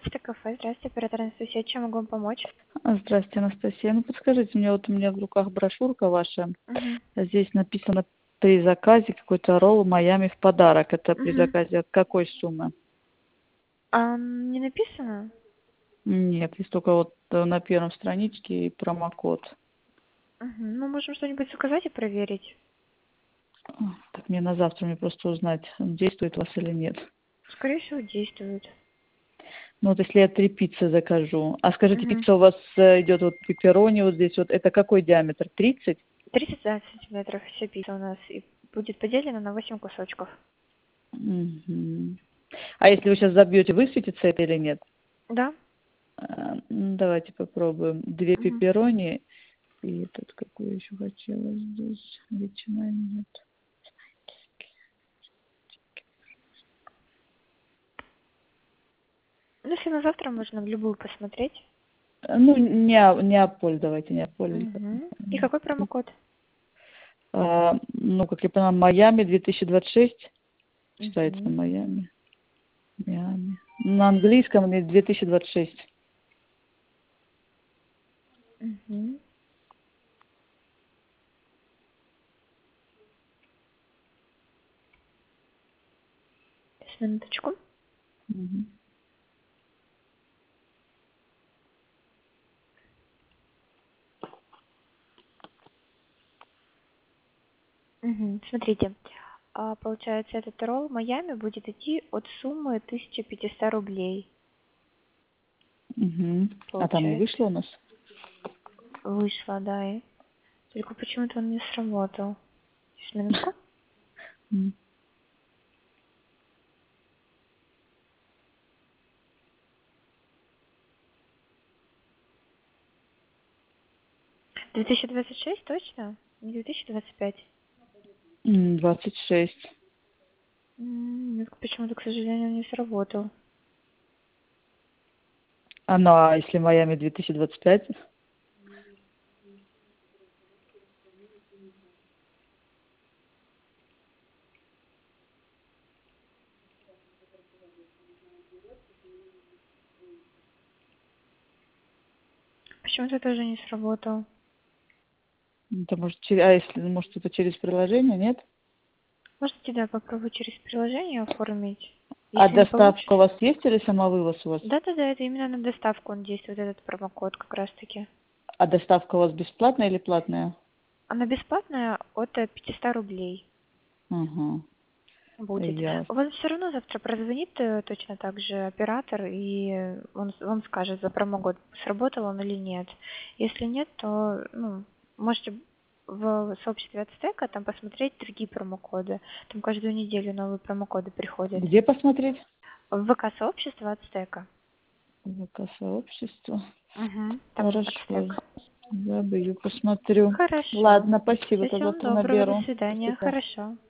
Почта кафе. Здравствуйте, оператор Анастасия. Чем могу вам помочь? Здравствуйте, Анастасия. Ну, подскажите мне, вот у меня в руках брошюрка ваша. Угу. Здесь написано при заказе какой-то ролл Майами в подарок. Это при Угу. заказе от какой суммы? А не написано? Нет, есть только вот на первом страничке и промокод. Угу. Мы можем что-нибудь заказать и проверить. Так мне на завтра мне просто узнать, действует у вас или нет. Скорее всего, действует. Ну вот если я 3 пиццы закажу. А скажите, Угу. пицца у вас идет вот пепперони вот здесь вот. Это какой диаметр? 30? 32 сантиметров вся пицца у нас и будет поделена на 8 кусочков. Мгм. А если вы сейчас забьете, высветится это или нет? Да? Давайте попробуем. 2 Угу. пепперони. И тут какую еще хотела здесь. Ветчина нет. Ну, если на завтра можно в любую посмотреть. Ну, Неаполь, давайте, Неаполь. Угу. И какой промокод? Ну, как я поняла, Майами 2026. Читается Угу. Майами. Майами. На английском 2026. Угу. Сейчас, минуточку. Мгм. Угу. Смотрите. Получается, этот ролл Майами будет идти от суммы 1500 рублей. Мгм. А там не Получается. вышло у нас? Вышла, да. И только почему-то он не сработал. Сейчас, минутку. М. 2026 точно? Не 2025? 26. Нет, почему-то, к сожалению, он не сработал. Ну, а если Майами 2025? Почему-то тоже не сработал. Это может это через приложение, нет? Можете, да, попробовать через приложение оформить. А Если не доставка у получится. вас есть или самовывоз у вас? Да-да-да, это именно на доставку он действует, этот промокод как раз-таки. А доставка у вас бесплатная или платная? Она бесплатная от 500 рублей Ага, будет. ясно. Вам все равно завтра прозвонит точно так же оператор, и он вам скажет, за промокод сработал он или нет. Если нет, то можете в сообществе Ацтека там посмотреть другие промокоды. Там каждую неделю новые промокоды приходят. Где посмотреть? В ВК-сообщество Ацтека. ВК-сообщество. Угу. Там Хорошо. Ацтек. Забью, посмотрю. Хорошо. Ладно, спасибо, Всего тогда вам доброго, до наберу. До свидания. свидания. Хорошо.